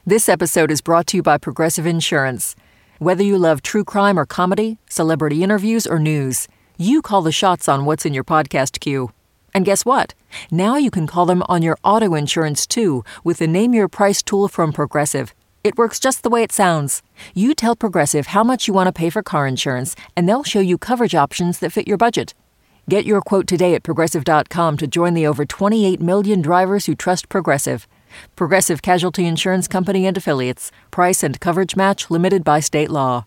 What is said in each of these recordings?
This episode is brought to you by Progressive Insurance. Whether you love true crime or comedy, celebrity interviews or news, you call the shots on what's in your podcast queue. And guess what? Now you can call them on your auto insurance too with the Name Your Price tool from Progressive. It works just the way it sounds. You tell Progressive how much you want to pay for car insurance, and they'll show you coverage options that fit your budget. Get your quote today at Progressive.com to join the over 28 million drivers who trust Progressive. Progressive Casualty Insurance Company and Affiliates. Price and coverage match limited by state law.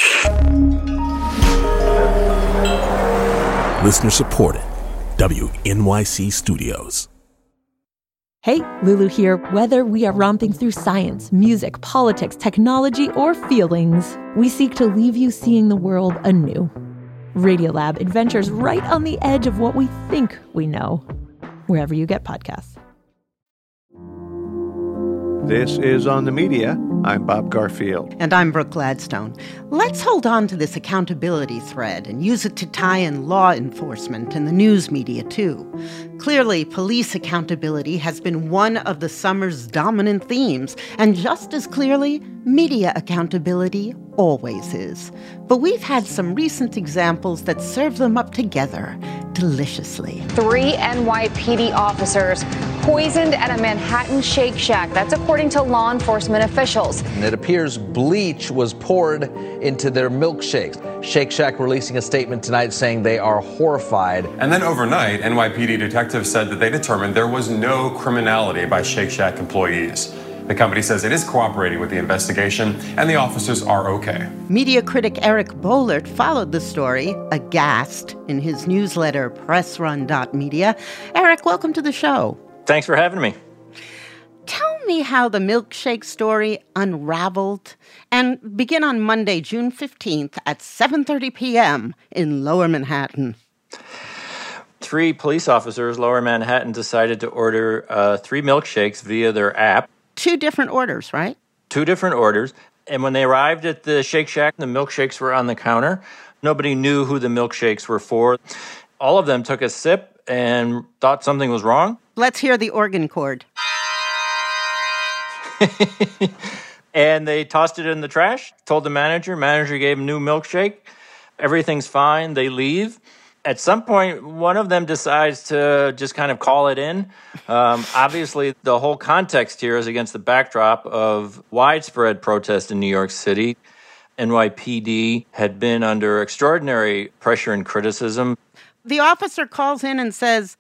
Listener supported. WNYC Studios. Hey, Lulu here. Whether we are romping through science, music, politics, technology, or feelings, we seek to leave you seeing the world anew. Radiolab adventures right on the edge of what we think we know. Wherever you get podcasts. This is On the Media. I'm Bob Garfield. And I'm Brooke Gladstone. Let's hold on to this accountability thread and use it to tie in law enforcement and the news media, too. Clearly, police accountability has been one of the summer's dominant themes, and just as clearly, media accountability always is. But we've had some recent examples that serve them up together deliciously. 3 NYPD officers poisoned at a Manhattan Shake Shack. That's according to law enforcement officials. And it appears bleach was poured into their milkshakes. Shake Shack releasing a statement tonight saying they are horrified. And then overnight, NYPD detectives said that they determined there was no criminality by Shake Shack employees. The company says it is cooperating with the investigation, and the officers are okay. Media critic Eric Boehlert followed the story, aghast, in his newsletter, PressRun.media. Eric, welcome to the show. Thanks for having me. Tell me how the milkshake story unraveled, and begin on Monday, June 15th at 7:30 p.m. in Lower Manhattan. 3 police officers, Lower Manhattan, decided to order 3 milkshakes via their app. 2 different orders, right? 2 different orders. And when they arrived at the Shake Shack, the milkshakes were on the counter. Nobody knew who the milkshakes were for. All of them took a sip and thought something was wrong. Let's hear the organ chord. And they tossed it in the trash, told the manager. Manager gave them a new milkshake. Everything's fine. They leave. At some point, one of them decides to just kind of call it in. Obviously, the whole context here is against the backdrop of widespread protest in New York City. NYPD had been under extraordinary pressure and criticism. The officer calls in and says,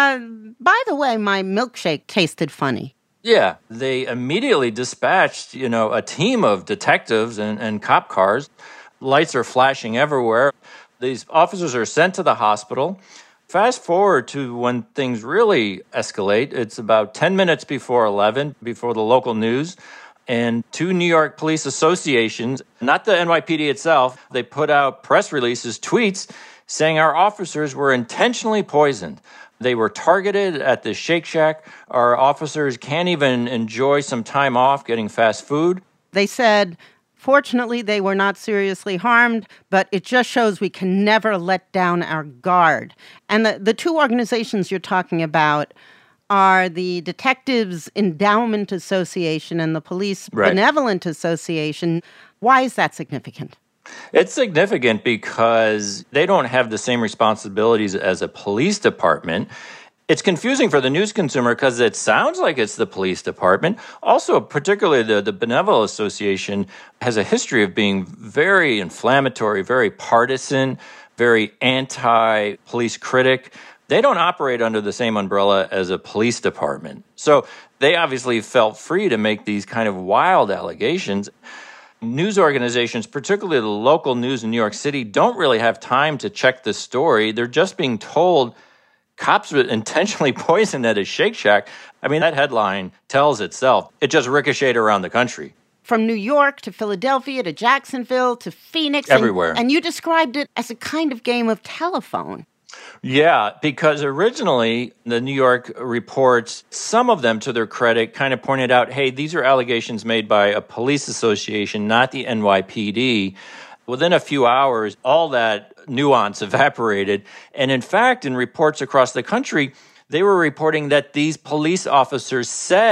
by the way, my milkshake tasted funny. Yeah, they immediately dispatched, a team of detectives and cop cars. Lights are flashing everywhere. These officers are sent to the hospital. Fast forward to when things really escalate. It's about 10 minutes before 11, before the local news. And 2 New York police associations, not the NYPD itself, they put out press releases, tweets, saying our officers were intentionally poisoned. They were targeted at the Shake Shack. Our officers can't even enjoy some time off getting fast food. They said, fortunately, they were not seriously harmed, but it just shows we can never let down our guard. And the 2 organizations you're talking about are the Detectives Endowment Association and the Police Benevolent Association. Why is that significant? It's significant because they don't have the same responsibilities as a police department. It's confusing for the news consumer because it sounds like it's the police department. Also, particularly the Benevolent Association has a history of being very inflammatory, very partisan, very anti-police critic. They don't operate under the same umbrella as a police department. So they obviously felt free to make these kind of wild allegations. News organizations, particularly the local news in New York City, don't really have time to check the story. They're just being told cops were intentionally poisoned at a Shake Shack. I mean, that headline tells itself. It just ricocheted around the country. From New York to Philadelphia to Jacksonville to Phoenix. Everywhere. And you described it as a kind of game of telephone. Yeah, because originally the New York reports, some of them, to their credit, kind of pointed out, hey, these are allegations made by a police association, not the NYPD. Within a few hours, all that nuance evaporated. And in fact, in reports across the country, they were reporting that these police officers said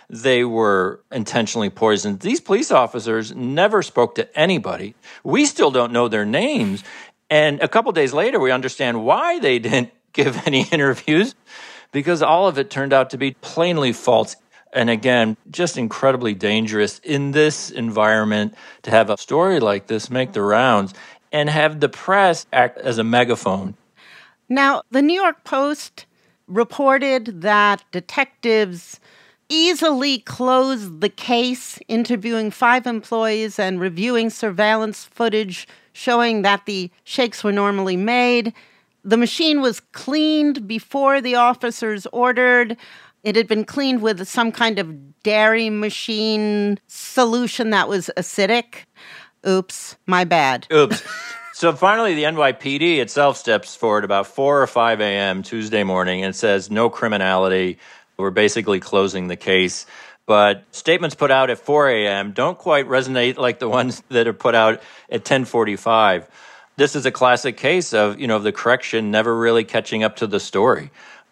they were intentionally poisoned. These police officers never spoke to anybody. We still don't know their names. And a couple days later, we understand why they didn't give any interviews, because all of it turned out to be plainly false. And again, just incredibly dangerous in this environment to have a story like this make the rounds and have the press act as a megaphone. Now, the New York Post reported that detectives easily closed the case, interviewing 5 employees and reviewing surveillance footage showing that the shakes were normally made. The machine was cleaned before the officers ordered. It had been cleaned with some kind of dairy machine solution that was acidic. Oops, my bad. Oops. So finally, the NYPD itself steps forward about 4 or 5 a.m. Tuesday morning and says no criminality. We're basically closing the case. But statements put out at 4 a.m. don't quite resonate like the ones that are put out at 10:45. This is a classic case of, the correction never really catching up to the story.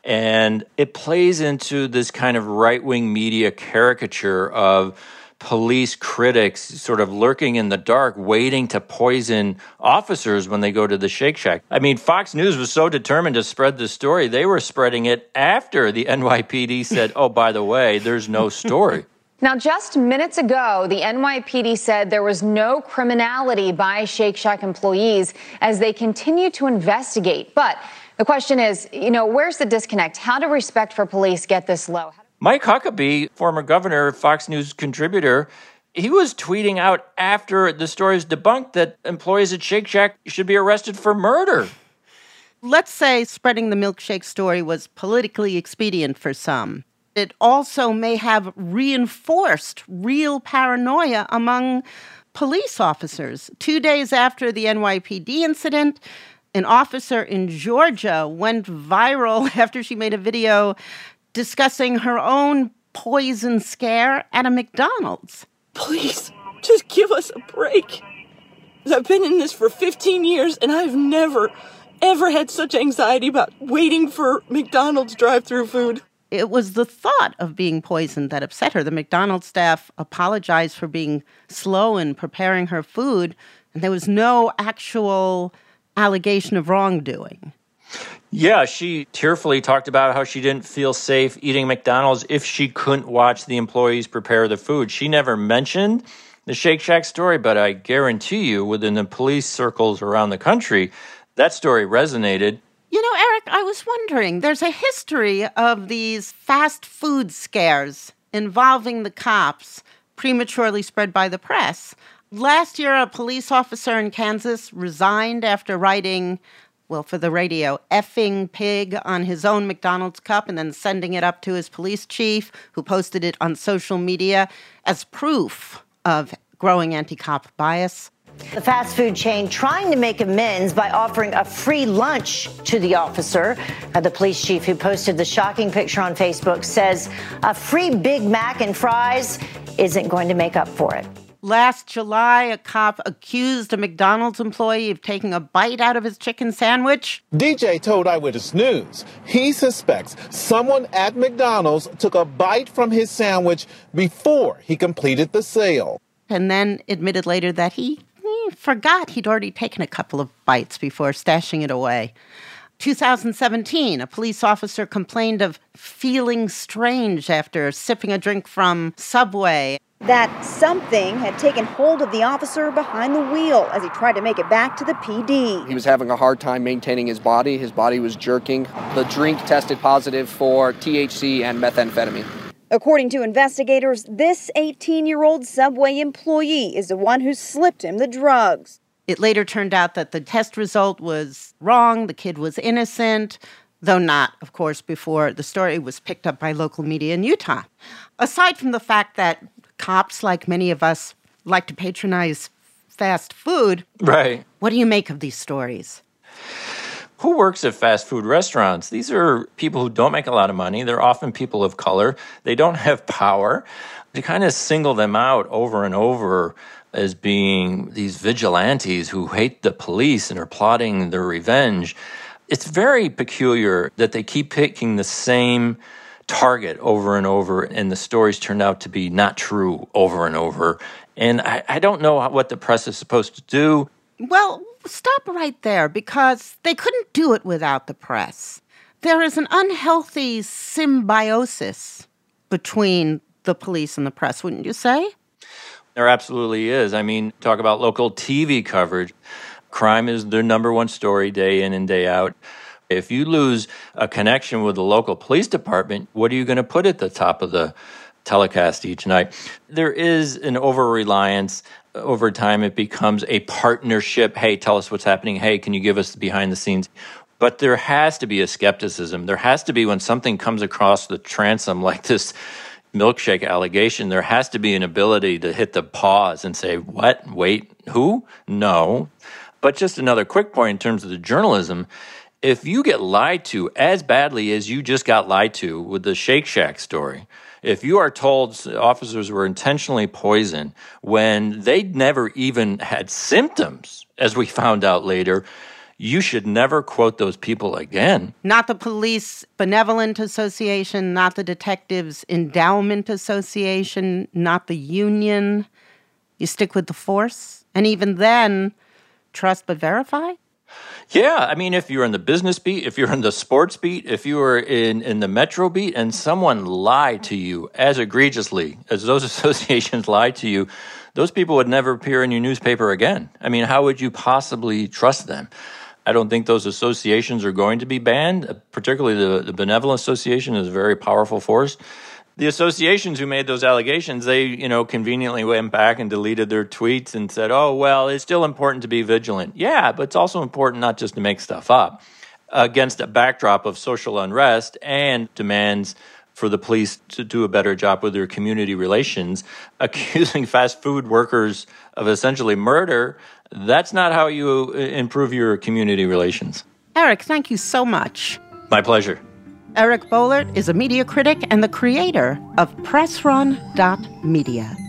And it plays into this kind of right-wing media caricature of police critics sort of lurking in the dark, waiting to poison officers when they go to the Shake Shack. I mean, Fox News was so determined to spread the story, they were spreading it after the NYPD said, oh, by the way, there's no story. Now, just minutes ago, the NYPD said there was no criminality by Shake Shack employees as they continue to investigate. But the question is, where's the disconnect? How do respect for police get this low? Mike Huckabee, former governor, Fox News contributor, he was tweeting out after the story is debunked that employees at Shake Shack should be arrested for murder. Let's say spreading the milkshake story was politically expedient for some. It also may have reinforced real paranoia among police officers. 2 days after the NYPD incident, an officer in Georgia went viral after she made a video discussing her own poison scare at a McDonald's. Please, just give us a break. I've been in this for 15 years, and I've never, ever had such anxiety about waiting for McDonald's drive-thru food. It was the thought of being poisoned that upset her. The McDonald's staff apologized for being slow in preparing her food, and there was no actual allegation of wrongdoing. Yeah, she tearfully talked about how she didn't feel safe eating McDonald's if she couldn't watch the employees prepare the food. She never mentioned the Shake Shack story, but I guarantee you within the police circles around the country, that story resonated. Eric, I was wondering, there's a history of these fast food scares involving the cops prematurely spread by the press. Last year, a police officer in Kansas resigned after writing, for the radio, effing pig on his own McDonald's cup and then sending it up to his police chief, who posted it on social media as proof of growing anti-cop bias. The fast food chain trying to make amends by offering a free lunch to the officer. The police chief who posted the shocking picture on Facebook says a free Big Mac and fries isn't going to make up for it. Last July, a cop accused a McDonald's employee of taking a bite out of his chicken sandwich. DJ told Eyewitness News he suspects someone at McDonald's took a bite from his sandwich before he completed the sale. And then admitted later that he forgot he'd already taken a couple of bites before stashing it away. 2017, a police officer complained of feeling strange after sipping a drink from Subway. That something had taken hold of the officer behind the wheel as he tried to make it back to the PD. He was having a hard time maintaining his body. His body was jerking. The drink tested positive for THC and methamphetamine. According to investigators, this 18-year-old Subway employee is the one who slipped him the drugs. It later turned out that the test result was wrong. The kid was innocent, though not, of course, before the story was picked up by local media in Utah. Aside from the fact that cops, like many of us, like to patronize fast food, right? What do you make of these stories? Who works at fast food restaurants? These are people who don't make a lot of money. They're often people of color. They don't have power. To kind of single them out over and over as being these vigilantes who hate the police and are plotting their revenge. It's very peculiar that they keep picking the same target over and over, and the stories turned out to be not true over and over. And I don't know what the press is supposed to do. Well, stop right there, because they couldn't do it without the press. There is an unhealthy symbiosis between the police and the press, wouldn't you say? There absolutely is. I mean, talk about local TV coverage. Crime is their number one story day in and day out. If you lose a connection with the local police department, what are you going to put at the top of the telecast each night? There is an over-reliance. Over time, it becomes a partnership. Hey, tell us what's happening. Hey, can you give us the behind the scenes? But there has to be a skepticism. There has to be, when something comes across the transom like this milkshake allegation, there has to be an ability to hit the pause and say, what? Wait, who? No. But just another quick point in terms of the journalism, if you get lied to as badly as you just got lied to with the Shake Shack story, if you are told officers were intentionally poisoned when they never even had symptoms, as we found out later, you should never quote those people again. Not the Police Benevolent Association, not the Detectives Endowment Association, not the union. You stick with the force? And even then, trust but verify? Yeah, I mean, if you're in the business beat, if you're in the sports beat, if you are in the metro beat, and someone lied to you as egregiously as those associations lied to you, those people would never appear in your newspaper again. I mean, how would you possibly trust them? I don't think those associations are going to be banned. Particularly the Benevolent Association is a very powerful force. The associations who made those allegations, they, conveniently went back and deleted their tweets and said, oh, well, it's still important to be vigilant. Yeah, but it's also important not just to make stuff up. Against a backdrop of social unrest and demands for the police to do a better job with their community relations, accusing fast food workers of essentially murder, that's not how you improve your community relations. Eric, thank you so much. My pleasure. Eric Boehlert is a media critic and the creator of PressRun.media.